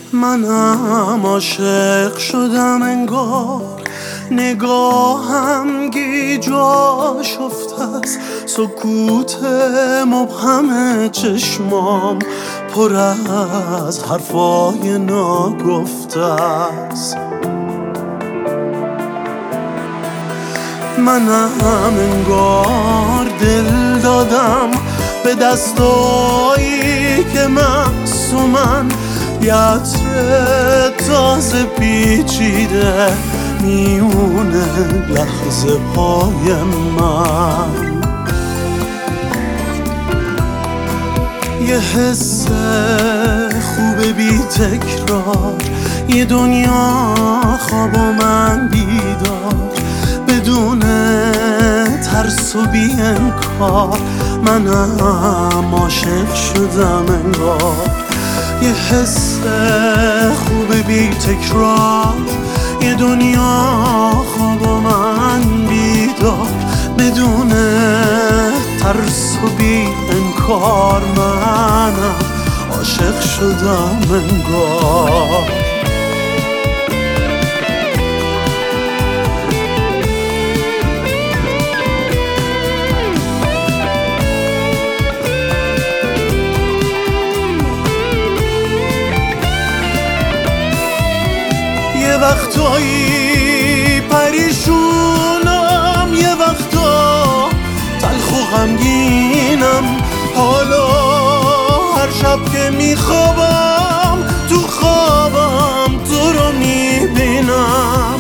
منم عاشق شدم انگار، نگاهم گیجاش افته است، سکوت مبهم چشمام پر از حرفای ناگفته است. منم انگار دل دادم به دستایی که معصومن، یه عطر تازه پیچیده میونه لحظه پای من. یه حس خوب بی تکرار، یه دنیا خواب و من بیدار، بدون ترس و بی انکار. منم عاشق شدم انگار، یه حس خوب بی تکرار، یه دنیا خواب و من بیدار، بدون ترس و بی انکار. منم عاشق شدم انگار. یه وقتایی پریشونم، یه وقتا تلخ و غمگینم، حالا هر شب که میخوابم تو خوابم تو رو میبینم.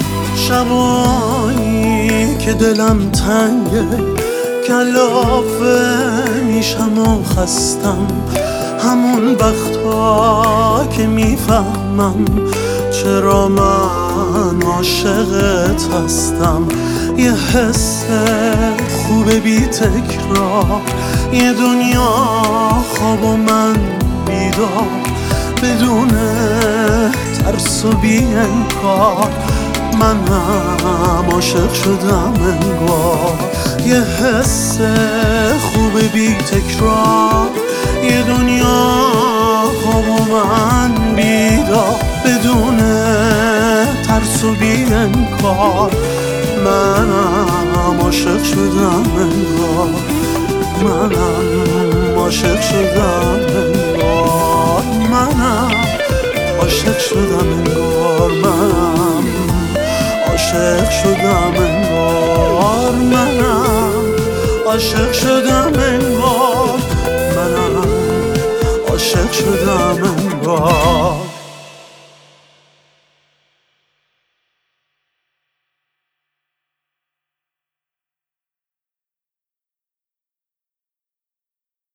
شبایی که دلم تنگه، کلافه میشم و خستم، همون وقتا که میفهمم چرا من عاشقت هستم. یه حس خوب بی تکرار، یه دنیا خواب و من بیدار، بدون ترس و بی انکار. منم عاشق شدم انگار. یه حس خوب بی تکرار، یه دنیا خواب و من بیدار، بدون ترس و بی انکار. منم عاشق شدم انگار، منم عاشق شدم انگار، منم عاشق شدم انگار، منم عاشق شدم انگار، منم عاشق شدم انگار، منم عاشق شدم انگار.